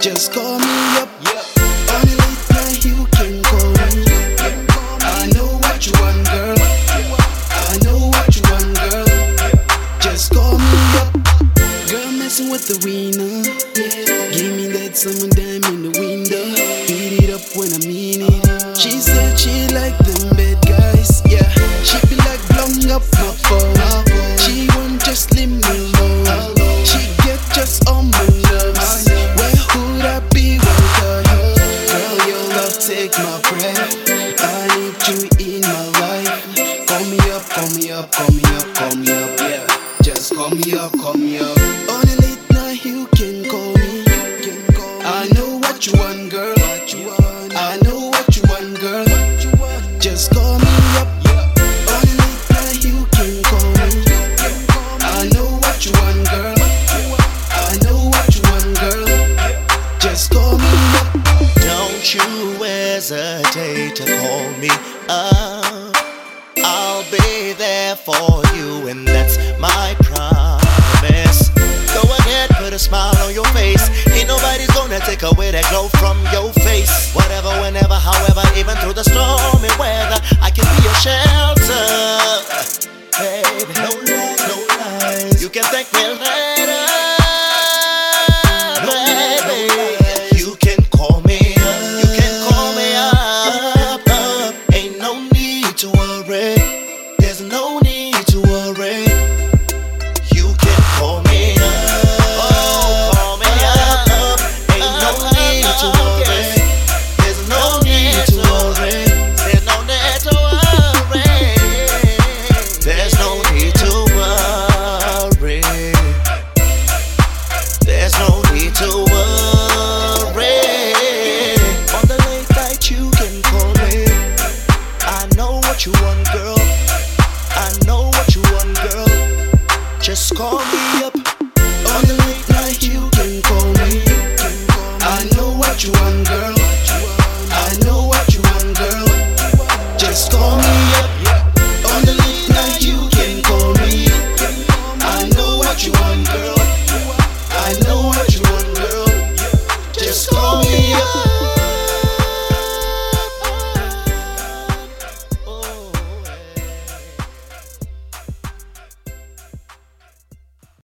Just call me up. On a late night you can call me. I know what you want, girl. I know what you want, girl. Just call me up. Girl, messing with the wiener. Give me that summer dime in the window. Beat it up when I mean it. She said she like them bad guys. Yeah, she be like blowing up my phone. She won't just leave me alone. She get just on my nerves. Where would I be without you? Girl, your love take my breath. I need you in my life. Call me up, call me up, call me up, call me up. Yeah, just call me up, call me up. On a late night you can call me. I know what you want, girl. I know what you want, girl. Just call me up. On a late night you can call me. I know what you want, girl. I know what you want, girl. Just call me up. Don't you hesitate to call me up. I'll be there for you, and that's my promise. Go ahead, put a smile on your face. Ain't nobody's gonna take away that glow from your face. Whatever, whenever, however, even through the stormy weather, I can be your shelter. Baby, no lies, no lies. You can thank me